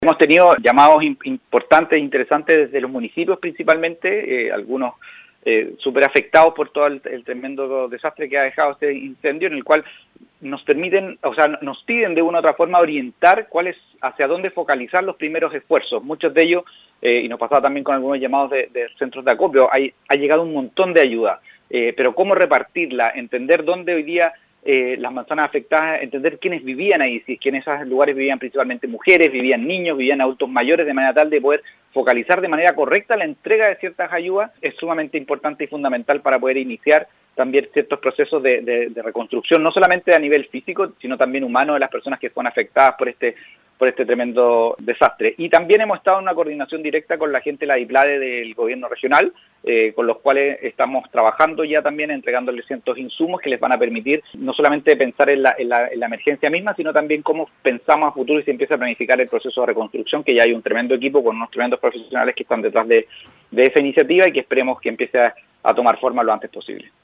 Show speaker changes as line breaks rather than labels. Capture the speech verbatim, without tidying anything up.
Hemos tenido llamados importantes e interesantes desde los municipios principalmente, eh, algunos eh, súper afectados por todo el, el tremendo desastre que ha dejado este incendio, en el cual nos permiten, o sea, nos piden de una u otra forma orientar cuál es, hacia dónde focalizar los primeros esfuerzos. Muchos de ellos, eh, y nos pasaba también con algunos llamados de, de centros de acopio, hay, ha llegado un montón de ayuda, eh, pero cómo repartirla, entender dónde hoy día Eh, las manzanas afectadas, entender quiénes vivían ahí, si es que en esos lugares vivían principalmente mujeres, vivían niños, vivían adultos mayores, de manera tal de poder focalizar de manera correcta la entrega de ciertas ayudas, es sumamente importante y fundamental para poder iniciar también ciertos procesos de, de, de reconstrucción, no solamente a nivel físico, sino también humano de las personas que fueron afectadas por este por este tremendo desastre. Y también hemos estado en una coordinación directa con la gente de la DIPLADE del gobierno regional, eh, con los cuales estamos trabajando ya también, entregándoles ciertos insumos que les van a permitir no solamente pensar en la, en la, en la emergencia misma, sino también cómo pensamos a futuro y se empieza a planificar el proceso de reconstrucción, que ya hay un tremendo equipo con unos tremendos profesionales que están detrás de, de esa iniciativa y que esperemos que empiece a, a tomar forma lo antes posible.